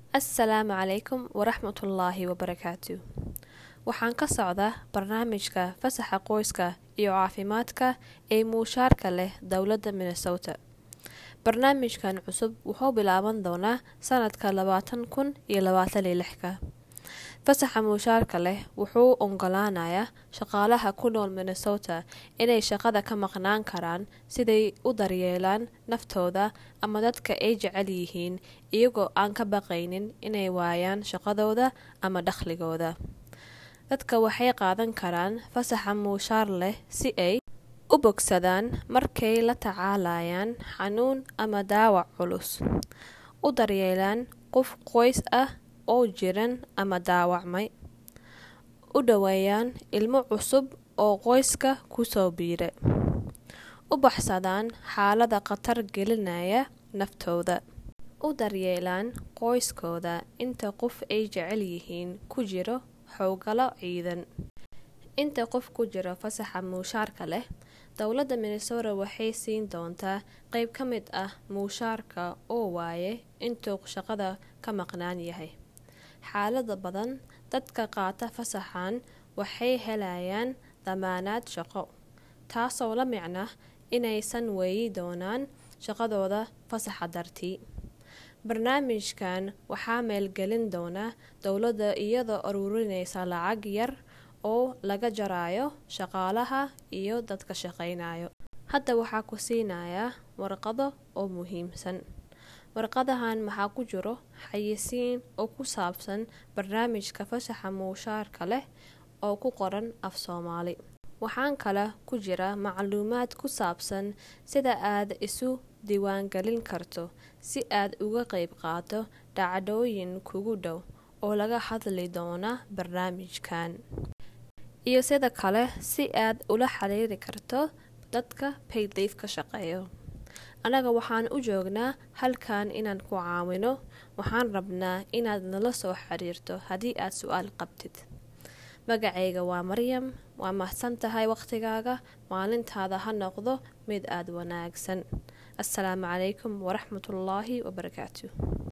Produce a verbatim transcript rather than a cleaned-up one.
Assalaamu calaykum waraxmatullaahi wabarakaatu. Waxaan ka socdaa barnaamijka fasaxa qoyska iyo caafimaadka ee mushaarka leh dowladda Minnesota. Barnaamijkan cusub wuxuu bilaaban doonaa sanadka labaatan kun iyo labaatan iyo lix ka. Fasaxa mushaarka leh wuxuu oggolaanayaa shaqaalaha ku nool Minnesota inay shaqada ka maqnaan karaan siday u daryeelaan naftooda ama dadka ay jecel yihiin iyagoo aan ka baqaynin inay waayaan shaqadooda ama dakhligooda. Dadka waxay qaadan karaan fasaxa mushaar leh si ay u bogsadaan markay la tacaalayaan xanuun ama dhaawac culus, u daryeelaan qof qoys ah oo jiran ama dhaawacmay, u dhaweeyaan ilmo cusub oo qoyska ku soo biiray, u baxsadaan xaalada khatar gelinaya naftooda, u daryeelaan qoyskooda inta qof ay jecel yihiin ku jiro howlgallo ciidan. Inta qof ku jiro fasaxa mushaarka leh, dowladda Minnesota waxay siin doontaa qayb ka mid ah mushaarka oo waaye intuu shaqada ka maqnaan yahay. Xaalada badan, dadka qaata fasaxan waxay helayaan damaanad shaqo, taasoo la micno inaysan waayi doonaan shaqadooda fasaxa dartii. Barnaamijkan waxaa maalgelin doona dowladda iyadoo ururinaysa lacag yar oo laga jarayo shaqaalaha iyo dadka shaqaynayo. Hadda waxaa ku siinayaa warqado oo muhiimsan. Warqadahan maxaa ku jiro xayeysiin oo ku saabsan barnaamijka fasaxa mushaarka leh oo ku qoran af Soomaali. Waxaan kale ku jira macluumaad ku saabsan sida aad isu diiwaangelin karto si aad uga qayb qaato dhacdooyin kugu dhow oo laga hadli doona barnaamijkan, iyo sida kale si aad ula xiriiri karto dadka paid leave ka shaqeeyo. Anaga waxaan u joognaa halkan inaan ku caawino. Waxaan rabnaa inaad nala soo xiriirto haddii aad su'aal qabtid. Magacayga waa Maryam. Waa mahadsan tahay waqtigaaga. Maalintaada ha noqdo mid aad wanaagsan. Assalaamu calaykum waraxmatullaahi wabarakaatu.